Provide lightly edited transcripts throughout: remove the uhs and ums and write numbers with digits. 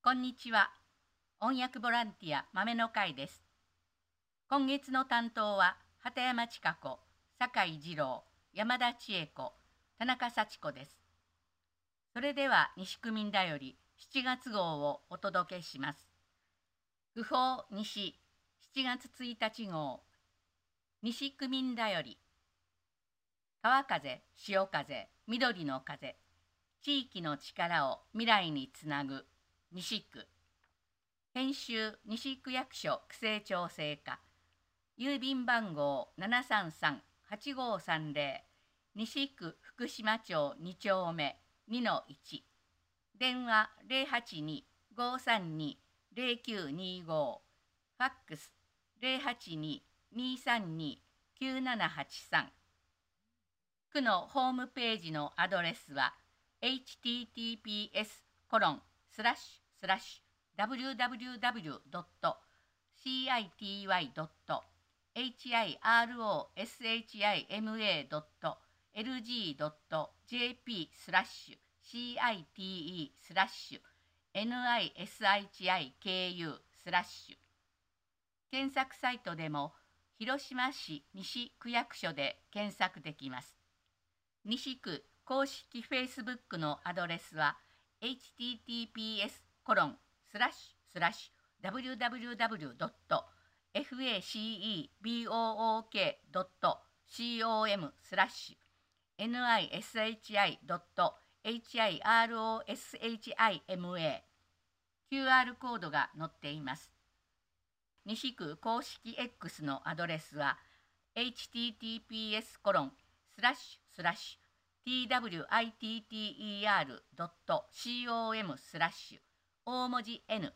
こんにちは。音訳ボランティア豆の会です。今月の担当は鳩山千佳子、酒井二郎、山田千恵子、田中幸子です。それでは西区民だより7月号をお届けします。訃報西7月1日号、西区民だより。川風、潮風、緑の風、地域の力を未来につなぐ西区。編集西区役所区政調整課、郵便番号733-8530、西区福島町2丁目 2-1、電話082-532-0925、ファックス082-232-9783。区のホームページのアドレスは https://www.city.cite.nishi.ku/ 検索サイトでも広島市西区役所で検索できます。西区公式 Facebook のアドレスは https://www.facebook.com/nisibook.com/niroshima QR コードが載っています。西区公式 X のアドレスは https://twitter.com/ 大文字 N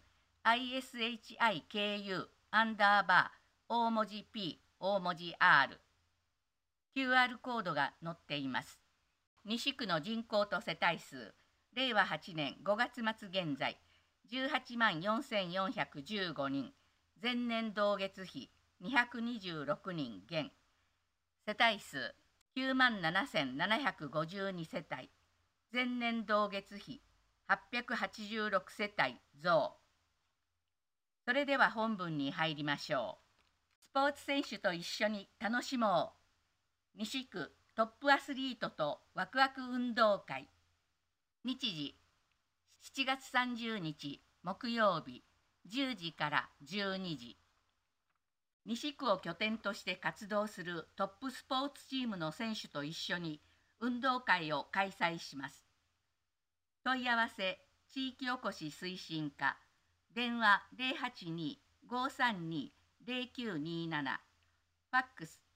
ISHIKU大文字 P 大文字 R。 QR コードが載っています。西区の人口と世帯数、令和8年5月末現在18万4415人、前年同月比226人減。世帯数9万7752世帯、前年同月比886世帯増。それでは本文に入りましょう。スポーツ選手と一緒に楽しもう。西区トップアスリートとワクワク運動会。日時7月30日木曜日10時から12時。西区を拠点として活動するトップスポーツチームの選手と一緒に運動会を開催します。問い合わせ地域おこし推進課、電話082-532-0927、ファックス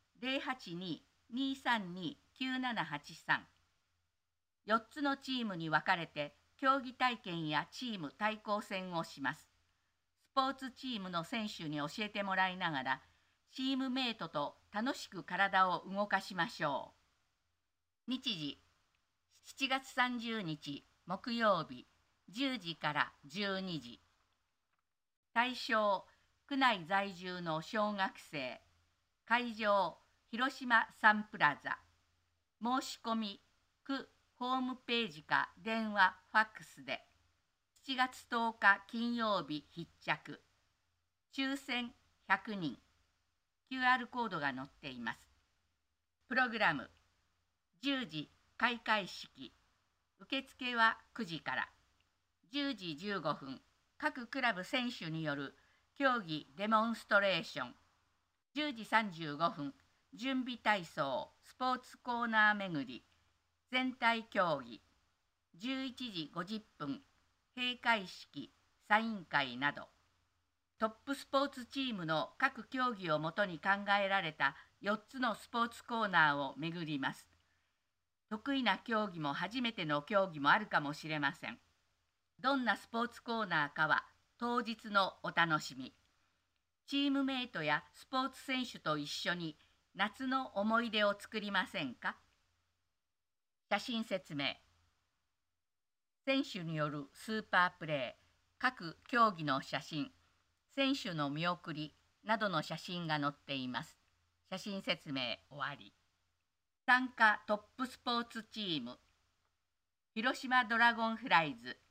082-232-9783。4つのチームに分かれて競技体験やチーム対抗戦をします。スポーツチームの選手に教えてもらいながら、チームメイトと楽しく体を動かしましょう。日時7月30日木曜日10時から12時。対象区内在住の小学生。会場広島サンプラザ。申し込み区ホームページか電話ファックスで。7月10日金曜日必着。抽選100人。QR コードが載っています。プログラム10時開会式。受付は9時から。10時15分各クラブ選手による競技デモンストレーション。10時35分準備体操スポーツコーナー巡り全体競技。11時50分閉会式サイン会など、トップスポーツチームの各競技をもとに考えられた4つのスポーツコーナーを巡ります。得意な競技も初めての競技もあるかもしれません。どんなスポーツコーナーかは当日のお楽しみ。チームメイトやスポーツ選手と一緒に夏の思い出を作りませんか。写真説明。選手によるスーパープレー、各競技の写真、選手の見送りなどの写真が載っています。写真説明終わり。参加トップスポーツチーム。広島ドラゴンフライズ、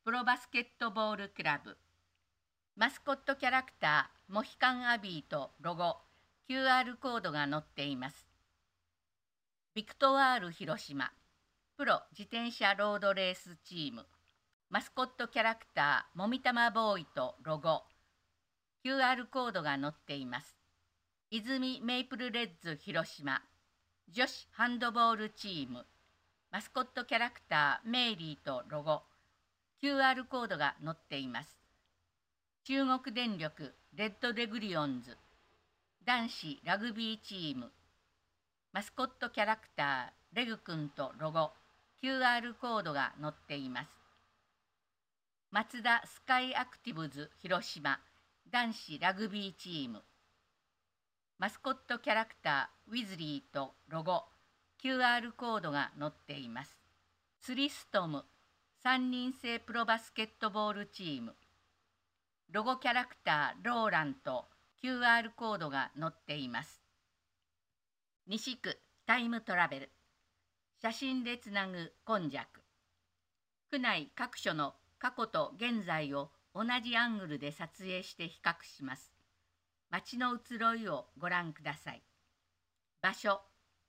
プロバスケットボールクラブ。マスコットキャラクターモヒカンアビーとロゴ、QR コードが載っています。ビクトワール広島プロ自転車ロードレースチーム。マスコットキャラクターもみたまボーイとロゴ、QR コードが載っています。泉メイプルレッズ広島女子ハンドボールチーム。マスコットキャラクターメイリーとロゴ、QR コードが載っています。中国電力レッドレグリオンズ男子ラグビーチーム。マスコットキャラクターレグくんとロゴ、QR コードが載っています。マツダスカイアクティブズ広島男子ラグビーチーム。マスコットキャラクターウィズリーとロゴ、QR コードが載っています。スリストム3人制プロバスケットボールチーム。ロゴキャラクターローランと QR コードが載っています。西区タイムトラベル写真でつなぐ今昔。区内各所の過去と現在を同じアングルで撮影して比較します。街の移ろいをご覧ください。場所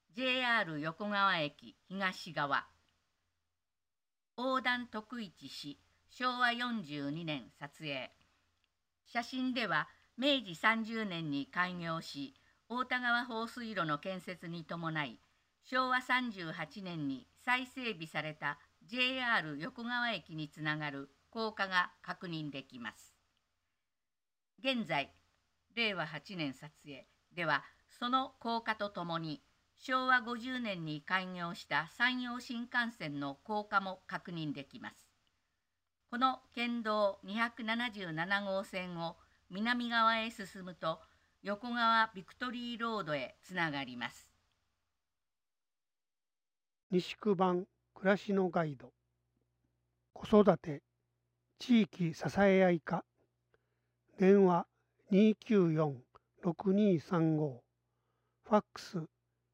JR 横川駅東側。横断徳市市昭和42年撮影。写真では明治30年に開業し太田川放水路の建設に伴い昭和38年に再整備された JR 横川駅につながる高架が確認できます。現在令和8年撮影ではその高架とともに昭和50年に開業した山陽新幹線の高架も確認できます。この県道277号線を南側へ進むと横川ビクトリーロードへつながります。 西区版暮らしのガイド。子育て地域支え合い課。電話294-6235。ファックス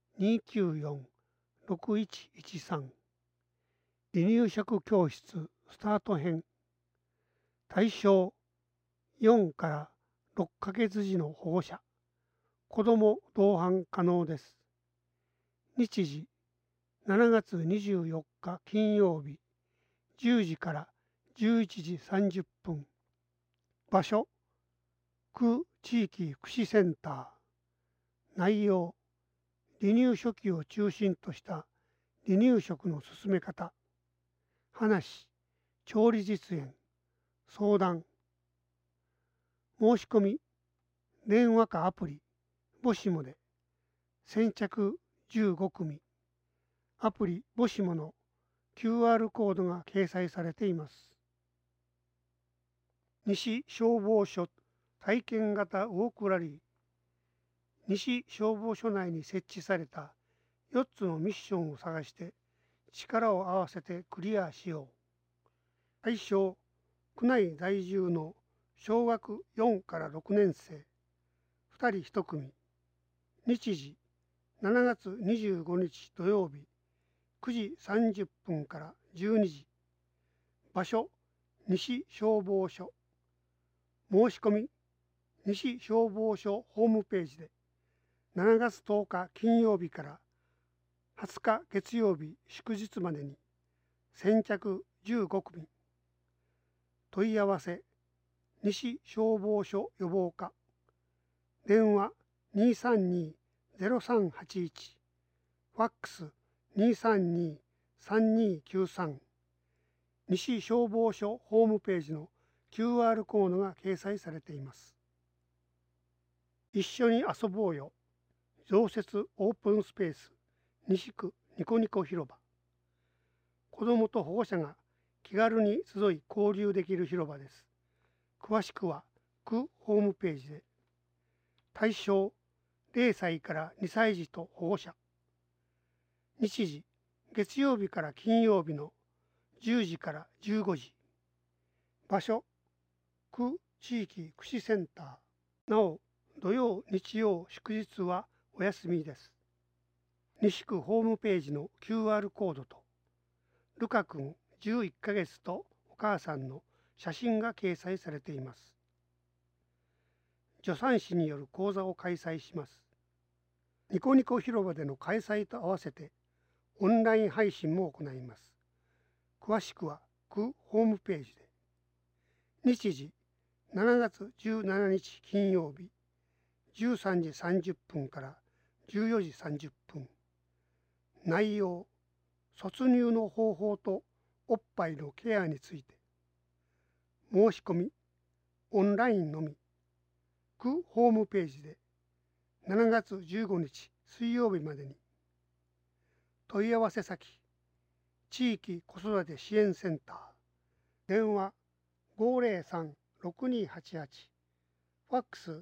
294-6113。離乳食教室スタート編。対象4から6ヶ月児の保護者。子ども同伴可能です。日時7月24日金曜日10時から11時30分。場所区地域福祉センター。内容離乳初期を中心とした離乳食の進め方、話、調理実演、相談。申し込み電話かアプリボシモで。先着15組。アプリボシモの QR コードが掲載されています。西消防署体験型ウォークラリー。西消防署内に設置された4つのミッションを探して力を合わせてクリアしよう。対象区内在住の小学4から6年生2人1組。日時7月25日土曜日9時30分から12時。場所西消防署。申し込み西消防署ホームページで。7月10日金曜日から20日月曜日祝日までに。先着15組。問い合わせ西消防署予防課。電話232-0381。ファックス232-3293。西消防署ホームページの QR コードが掲載されています。一緒に遊ぼうよ。常設オープンスペース西区ニコニコ広場。子どもと保護者が気軽に集い交流できる広場です。詳しくは区ホームページで。対象0歳から2歳児と保護者。日時月曜日から金曜日の10時から15時。場所区地域福祉センター。なお土曜日曜祝日はお休みです。西区ホームページの QR コードとルカ君11ヶ月とお母さんの写真が掲載されています。助産師による講座を開催します。ニコニコ広場での開催と合わせてオンライン配信も行います。詳しくは区ホームページで。日時7月17日金曜日13時30分から14時30分。内容、卒乳の方法とおっぱいのケアについて。申し込み、オンラインのみ。区ホームページで7月15日水曜日までに。問い合わせ先、地域子育て支援センター。電話503-6288。ファックス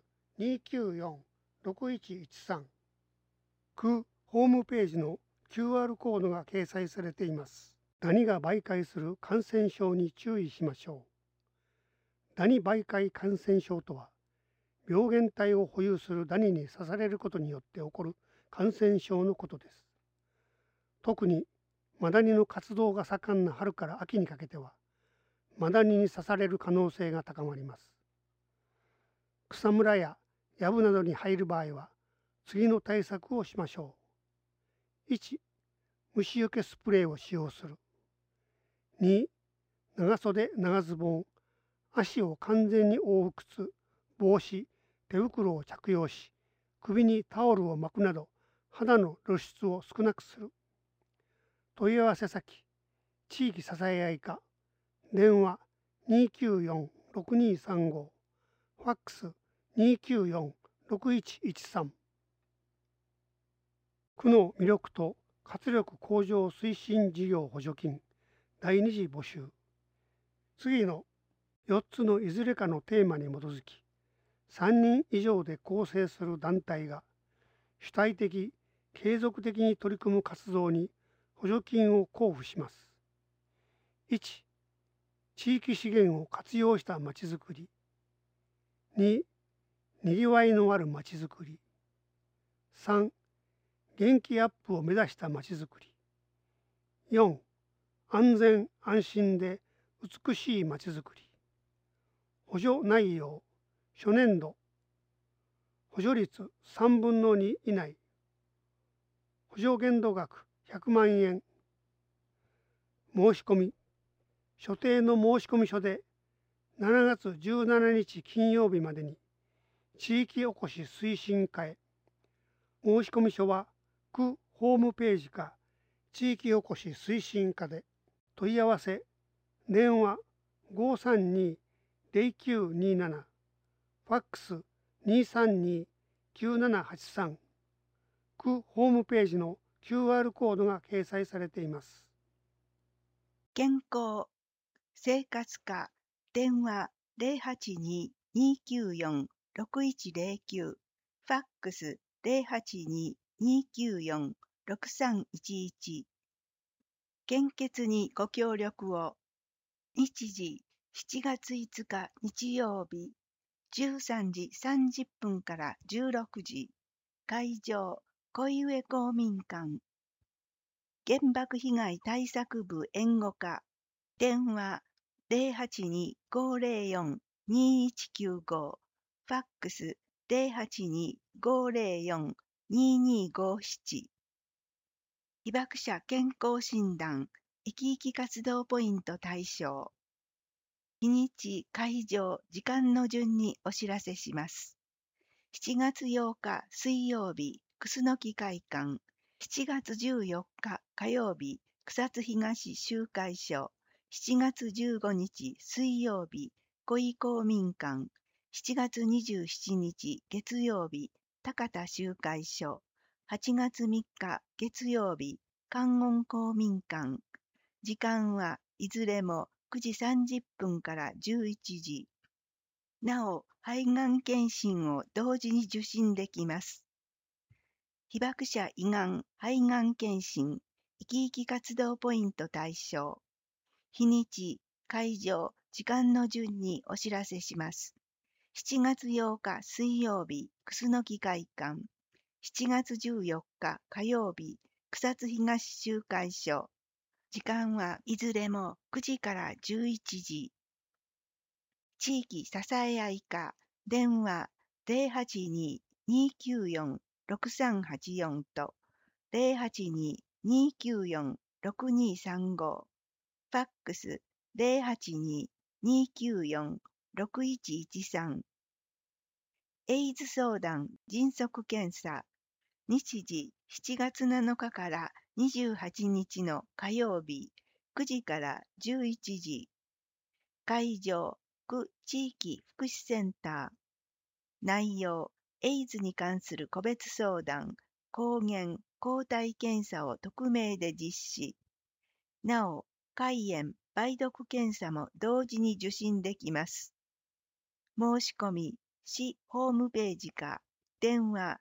294-6113。区ホームページの QR コードが掲載されています。ダニが媒介する感染症に注意しましょう。ダニ媒介感染症とは、病原体を保有するダニに刺されることによって起こる感染症のことです。特にマダニの活動が盛んな春から秋にかけては、マダニに刺される可能性が高まります。草むらや藪などに入る場合は、次の対策をしましょう。1、虫除けスプレーを使用する。2、長袖長ズボン、足を完全に覆う靴、帽子、手袋を着用し、首にタオルを巻くなど、肌の露出を少なくする。問い合わせ先、地域支え合い課、電話294-6235、ファックス294-6113。区の魅力と活力向上推進事業補助金第2次募集。次の4つのいずれかのテーマに基づき、3人以上で構成する団体が主体的・継続的に取り組む活動に補助金を交付します。1、地域資源を活用したまちづくり。2、にぎわいのあるまちづくり。3、元気アップを目指したまちづくり。4、安全安心で美しいまちづくり。補助内容、初年度、補助率3分の2以内。補助限度額100万円。申し込み、所定の申込書で7月17日金曜日までに地域おこし推進課へ。申込書は区ホームページか地域おこし推進課で。問い合わせ、電話532-0927、ファックス232-9783。区ホームページの QR コードが掲載されています。 健康生活課電話082-294-6109、ファックス082-294-6311。献血にご協力を。日時7月5日日曜日13時30分から16時。会場小上公民館。原爆被害対策部援護課電話082-504-2195、ファックス082-504-2257。被爆者健康診断生き生き活動ポイント対象。日にち、会場、時間の順にお知らせします。7月8日水曜日、楠木会館。7月14日火曜日、草津東集会所。7月15日水曜日、小井公民館。7月27日月曜日、高田集会所。8月3日月曜日、観音公民館。時間はいずれも9時30分から11時。なお、肺がん検診を同時に受診できます。被爆者胃がん肺がん検診生き生き活動ポイント対象。日にち、会場、時間の順にお知らせします。7月8日水曜日、楠木会館。7月14日火曜日、草津東集会所。 時間はいずれも9時から11時。地域支え合い課、電話082-294-6384と082-294-6235、ファックス082-294-6113、エイズ相談迅速検査、日時7月7日から28日の火曜日9時から11時、会場区地域福祉センター、内容エイズに関する個別相談、抗原抗体検査を匿名で実施。なお、肝炎梅毒検査も同時に受診できます。申し込み市ホームページか電話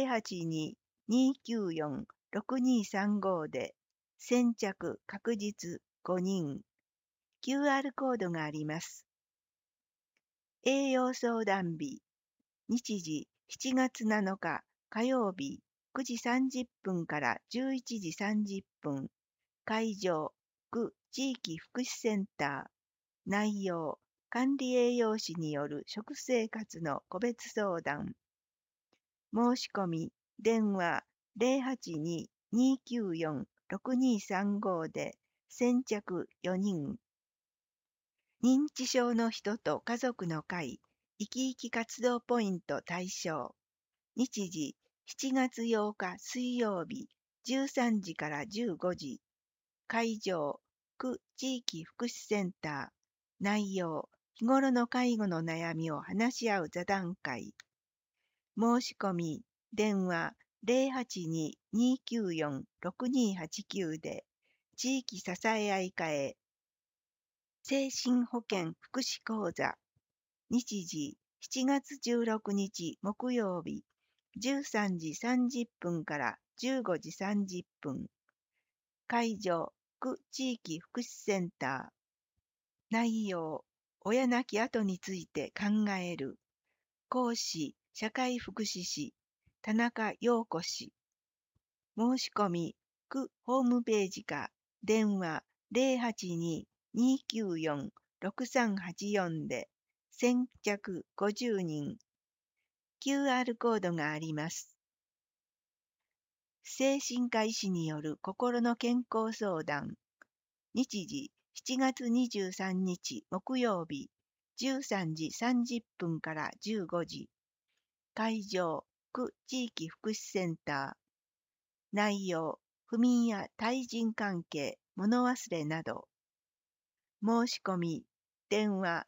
082-294-6235で先着確実5人。QR コードがあります。栄養相談日、日時7月7日火曜日9時30分から11時30分、会場区地域福祉センター、内容管理栄養士による食生活の個別相談。申し込み電話082-294-6235で先着4人。認知症の人と家族の会生き生き活動ポイント対象。日時7月8日水曜日13時から15時。会場区地域福祉センター。内容日頃の介護の悩みを話し合う座談会。申し込み電話082-294-6289で地域支え合い課へ。精神保健福祉講座。日時7月16日木曜日13時30分から15時30分。会場区地域福祉センター。内容親亡き後について考える。講師社会福祉士田中陽子氏。申し込み区ホームページか電話082-294-6384で先着50人。QR コードがあります。精神科医師による心の健康相談。日時7月23日木曜日13時30分から15時。会場区地域福祉センター。内容不眠や対人関係物忘れなど。申し込み電話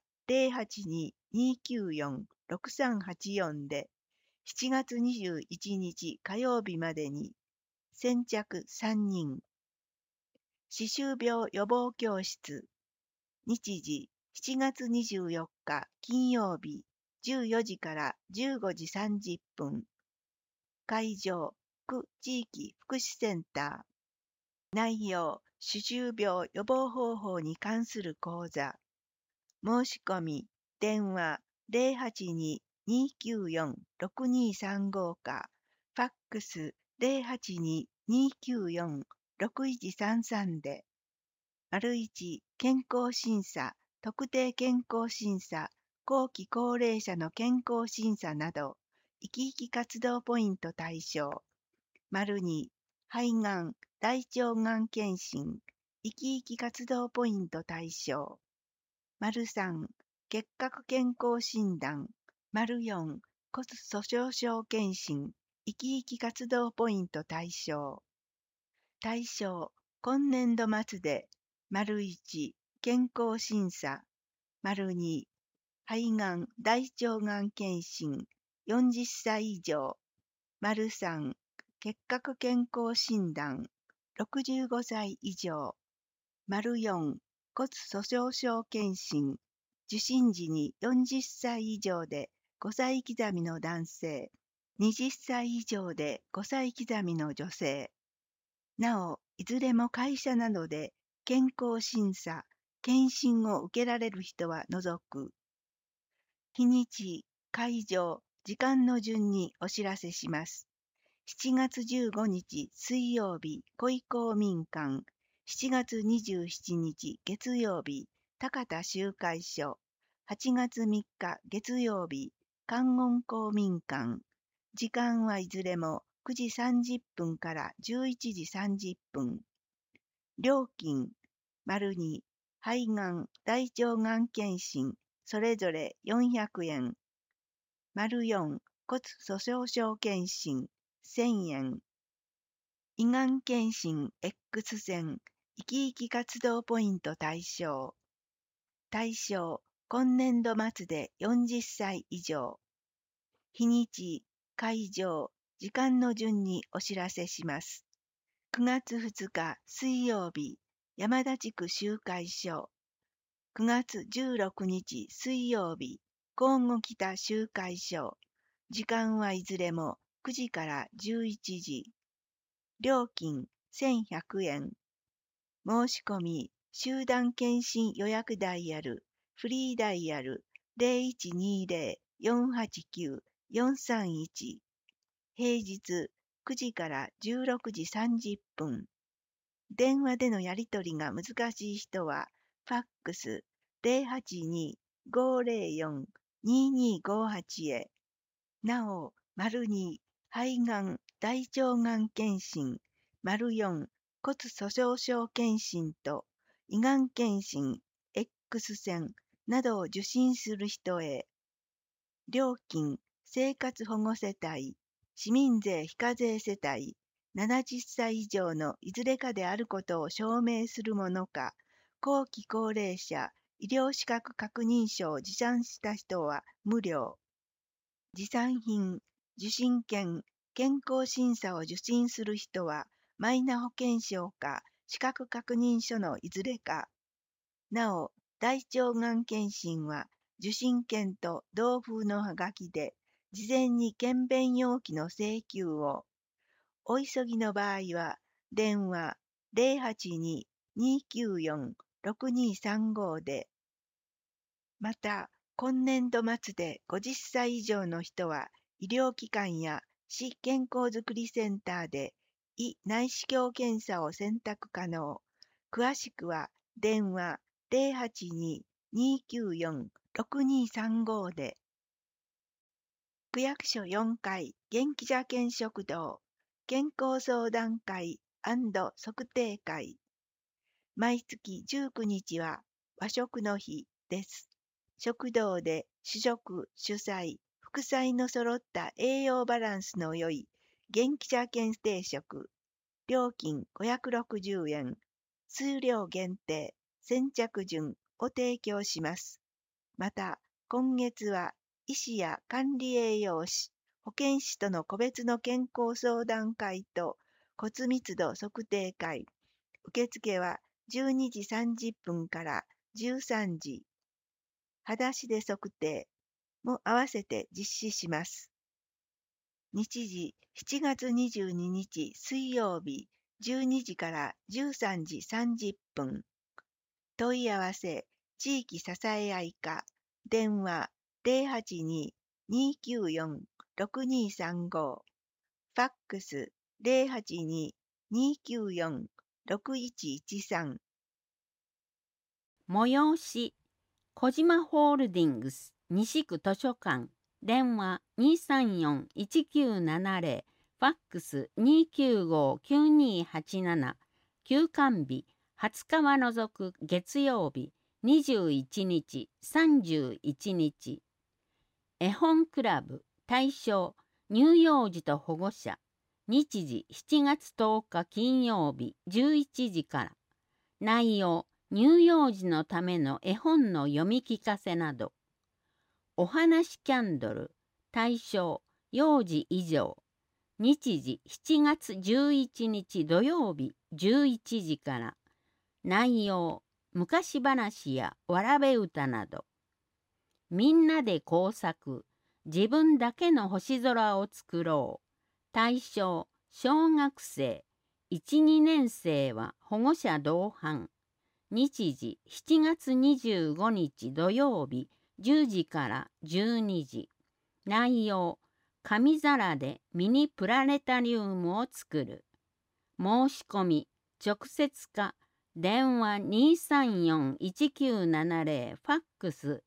082-294-6384で7月21日火曜日までに先着3人。歯周病予防教室。日時7月24日金曜日14時から15時30分。会場区地域福祉センター。内容歯周病予防方法に関する講座。申し込み電話082-294-6235かファックス082-294-6133で。1健康審査特定健康審査後期高齢者の健康審査など生き生き活動ポイント対象。2肺がん大腸がん検診生き生き活動ポイント対象。3結核健康診断。4骨粗しょう症検診生き生き活動ポイント対象。対象今年度末で。1健康審査。2肺がん大腸がん検診40歳以上。3結核健康診断65歳以上。4骨粗しょう症検診受診時に40歳以上で5歳刻みの男性、20歳以上で5歳刻みの女性。なお、いずれも会社などで健康審査、検診を受けられる人は除く。日にち、会場、時間の順にお知らせします。7月15日水曜日、小井公民館、 7月27日月曜日、高田集会所。8月3日月曜日、観音公民館。時間はいずれも9時30分から11時30分。料金、2、肺がん、大腸がん検診、それぞれ400円。4、骨粗鬆症検診、1000円。胃がん検診 X 線、生き生き活動ポイント対象。対象、今年度末で40歳以上。日にち、会場、時間の順にお知らせします。9月2日水曜日、山田地区集会所。9月16日水曜日、庚午北集会所。時間はいずれも9時から11時。料金1100円。申し込み、集団検診予約ダイヤル、フリーダイヤル 0120-489-431。平日9時から16時30分。電話でのやり取りが難しい人は、ファックス 082-504-2258 へ。なお、2、肺がん、大腸がん検診、4、骨粗鬆症検診と胃がん検診、X 線などを受診する人へ。料金、生活保護世帯、市民税非課税世帯、70歳以上のいずれかであることを証明するものか、後期高齢者、医療資格確認書を持参した人は無料。持参品、受診券、健康審査を受診する人は、マイナ保険証か資格確認書のいずれか。なお、大腸がん検診は、受診券と同封のはがきで、事前に検便要記の請求を。お急ぎの場合は、電話 082-294-6235 で。また、今年度末で50歳以上の人は、医療機関や市健康づくりセンターで胃内視鏡検査を選択可能。詳しくは電話 082-294-6235 で。区役所4階元気者健食堂健康相談会&測定会。毎月19日は和食の日です。食堂で主食、主菜、副菜の揃った栄養バランスの良い元気者健定食。料金560円。数量限定、先着順を提供します。また、今月は医師や管理栄養士、保健師との個別の健康相談会と骨密度測定会。受付は12時30分から13時。裸足で測定も合わせて実施します。日時7月22日水曜日12時から13時30分。問い合わせ地域支え合い課電話 082-294-6235 ファックス 082-294-6113 催し小島ホールディングス西区図書館電話 234-1970 ファックス 295-9287 休館日20日は除く月曜日21日31日。絵本クラブ対象乳幼児と保護者。日時7月10日金曜日11時から。内容乳幼児のための絵本の読み聞かせなど。お話キャンドル対象幼児以上。日時7月11日土曜日11時から。内容昔話やわらべ歌など。みんなで工作自分だけの星空を作ろう。対象小学生 1,2 年生は保護者同伴。日時7月25日土曜日10時から12時。内容紙皿でミニプラネタリウムを作る。申し込み直接か電話234-1970、ファックス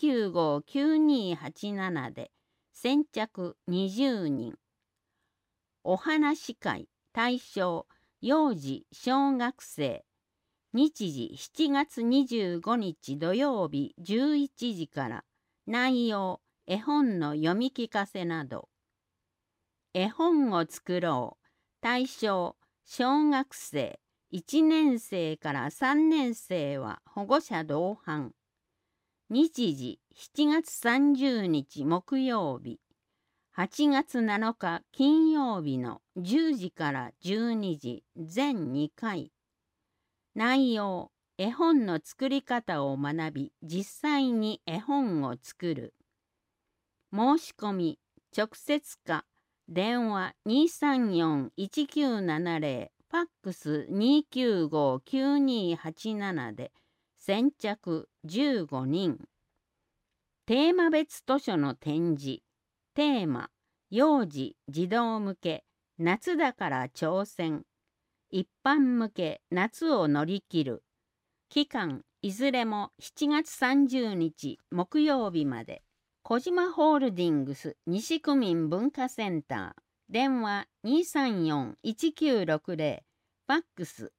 295-9287で先着20人。お話会対象幼児小学生。日時7月25日土曜日11時から。内容絵本の読み聞かせなど。絵本を作ろう。対象小学生。1年生から3年生は保護者同伴。日時7月30日木曜日。8月7日金曜日の10時から12時全2回。内容絵本の作り方を学び実際に絵本を作る。申し込み直接か電話234-1970、ファックス295-9287で先着15人。テーマ別図書の展示。テーマ幼児児童向け夏だから挑戦。一般向け夏を乗り切る。期間いずれも7月30日木曜日まで。小島ホールディングス西区民文化センター。電話234-1960、ファックス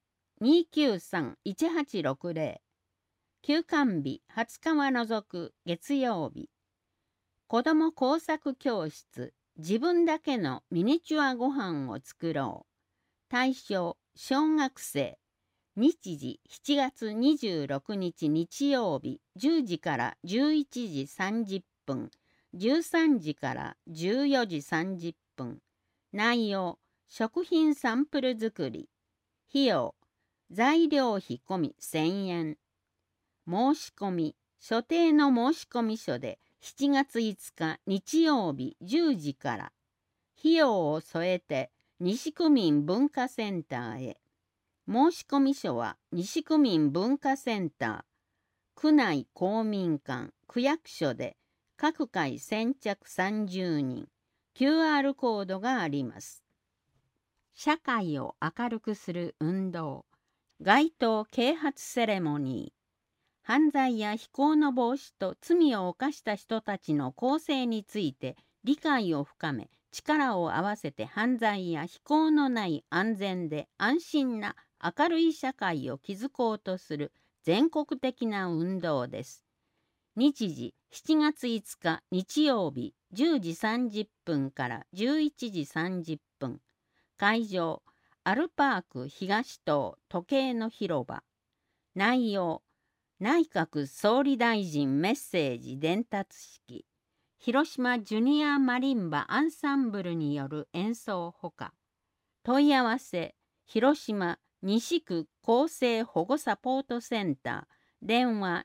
293-1860。休館日20日は除く月曜日。子ども工作教室自分だけのミニチュアご飯を作ろう。対象小学生。日時7月26日日曜日10時から11時30分、13時から14時30分。内容食品サンプル作り。費用材料費込み1000円。申し込み所定の申込書で7月5日日曜日10時から。費用を添えて西区民文化センターへ。申込書は西区民文化センター、区内公民館、区役所で各回先着30人。QR コードがあります。社会を明るくする運動。街頭啓発セレモニー。犯罪や非行の防止と罪を犯した人たちの更生について理解を深め、力を合わせて犯罪や非行のない安全で安心な明るい社会を築こうとする全国的な運動です。日時7月5日日曜日10時30分から11時30分。会場アルパーク東棟時計の広場。内容内閣総理大臣メッセージ伝達式。広島ジュニアマリンバアンサンブルによる演奏ほか。問い合わせ広島西区厚生保護サポートセンター。電話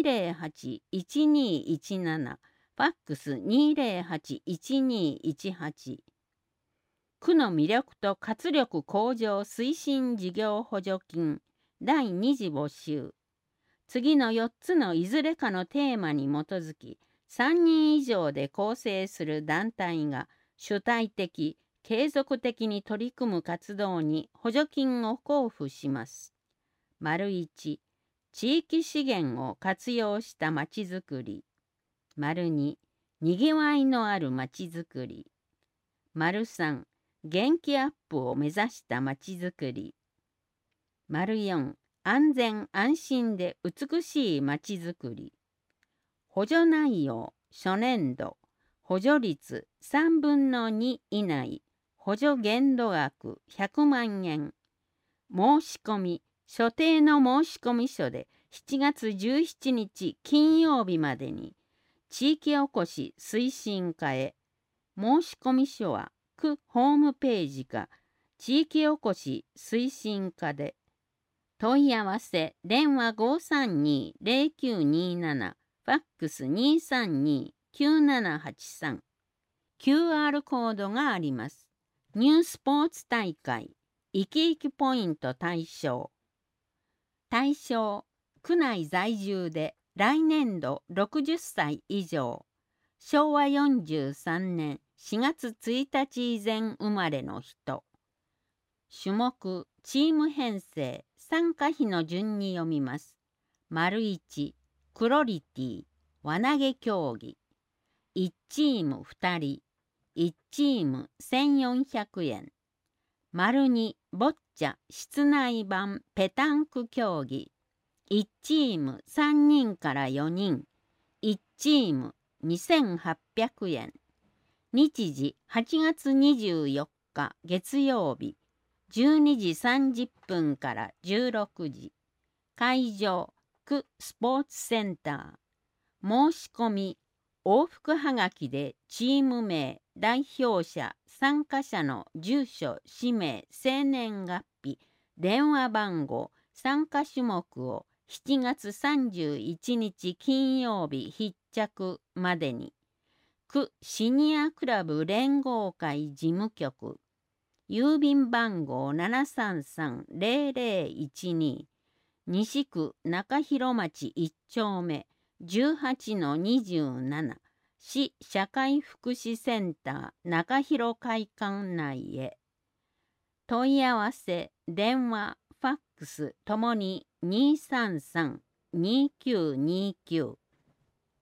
208-1217、ファックス208-1218。区の魅力と活力向上推進事業補助金第2次募集。次の4つのいずれかのテーマに基づき、3人以上で構成する団体が主体的、継続的に取り組む活動に補助金を交付します。1、地域資源を活用したまちづくり。2、にぎわいのあるまちづくり。3、元気アップを目指したまちづくり。4、安全安心で美しいまちづくり。補助内容、初年度、補助率3分の2以内、補助限度額100万円。申し込み、所定の申込書で7月17日金曜日までに地域おこし推進課へ。申込書は区ホームページか地域おこし推進課で。問い合わせ電話532-0927、ファックス232-9783。QR コードがあります。ニュースポーツ大会いきいきポイント対象。対象区内在住で来年度60歳以上、昭和43年4月1日以前生まれの人。種目チーム編成参加費の順に読みます。1、クロリティ、輪投げ競技。1チーム2人、1チーム1400円。2、ボッチャ室内版ペタンク競技。1チーム3人から4人、1チーム2800円。日時8月24日月曜日、12時30分から16時。会場、区スポーツセンター。申し込み、往復はがきでチーム名、代表者、参加者の住所、氏名、生年月日、電話番号、参加種目を7月31日金曜日必着までに。区シニアクラブ連合会事務局。郵便番号733-0012。西区中広町1丁目 18-27 市社会福祉センター中広会館内へ。問い合わせ、電話、ファックスともに233-2929